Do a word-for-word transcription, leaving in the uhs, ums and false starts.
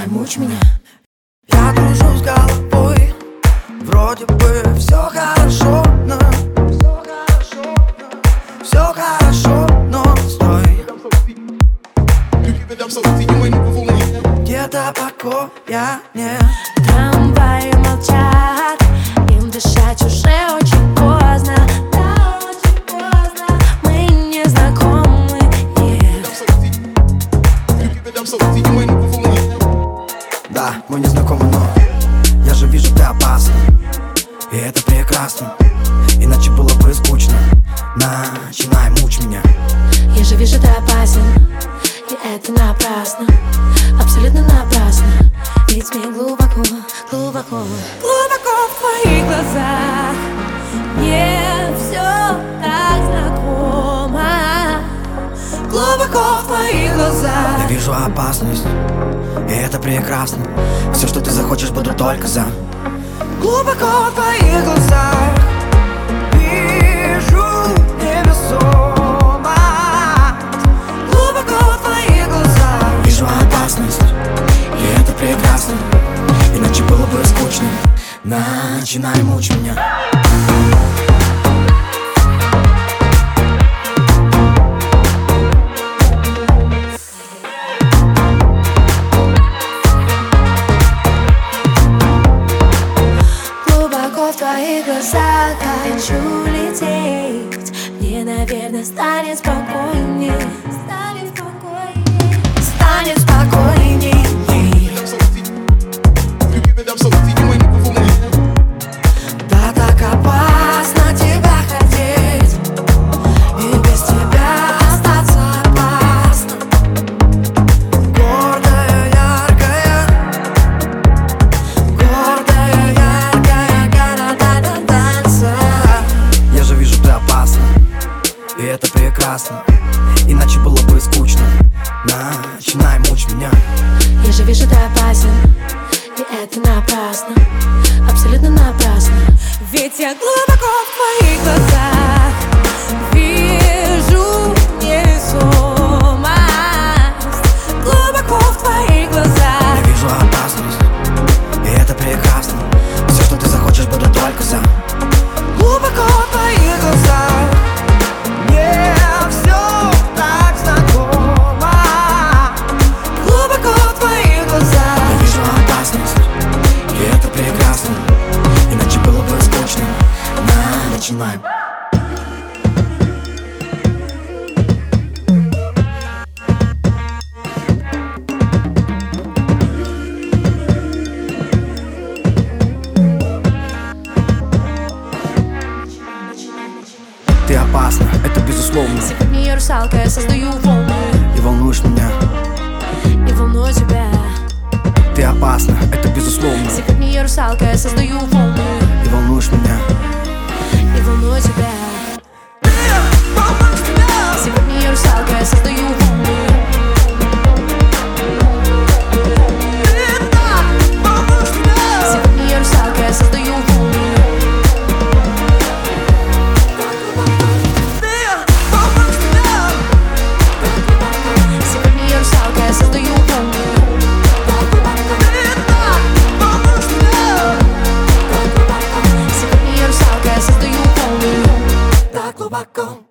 мучь меня. Я дружу с головой, вроде бы все хорошо, но все хорошо, но стой. Где-то покоя нет. Трамваи молчат, им дышать уже очень поздно. Да, очень поздно, мы не знакомы, нет. Да, мы не знакомы, но я же вижу, ты опасна, и это прекрасно. Иначе было бы скучно. Начинай, мучь меня. Я же вижу, ты опасен, и это напрасно, абсолютно напрасно. Ведь мне глубоко, глубоко, глубоко в твоих глазах мне все так знакомо. Глубоко в твоих глазах Я вижу опасность, и это прекрасно. Все, что ты захочешь, буду только за. Глубоко в твоих глазах вижу невесомость. Глубоко в твоих глазах вижу опасность, и это прекрасно. Иначе было бы скучно. Начинай, мучь меня. в твоих глазах хочу лететь. Мне, наверное, станет спокойней. Станет спокойней. Станет спокойней. Да, так опасно тебя хотеть, и без тебя остаться опасно. Гордая, яркая, гордая, яркая танца. Я же вижу, ты опасна, и это прекрасно. Иначе было бы скучно. Начинай, мучь меня. Я же вижу, ты опасен, и это напрасно, абсолютно напрасно. Ведь я глубоко в твоих глазах вижу невесомость. Глубоко в твоих глазах Я вижу опасность, и это прекрасно. Все, что ты захочешь, буду только за. Глубоко в твоих глазах мне все так знакомо. Глубоко в твоих глазах Я вижу опасность, и это прекрасно. Иначе было бы скучно. Начинаем. Ты опасна, это безусловно. Сегодня я русалка, я создаю волны. И волнуешь меня. Не волную тебя. Ты опасна, это безусловно. Сегодня я русалка, я создаю волны. И волнуешь меня. Не волную тебя. Сегодня я русалка, я создаю волны. Сегодня я русалка, я создаю волны. Сегодня я русалка, я создаю волны. Сегодня я русалка, я создаю волны. Так глубоко.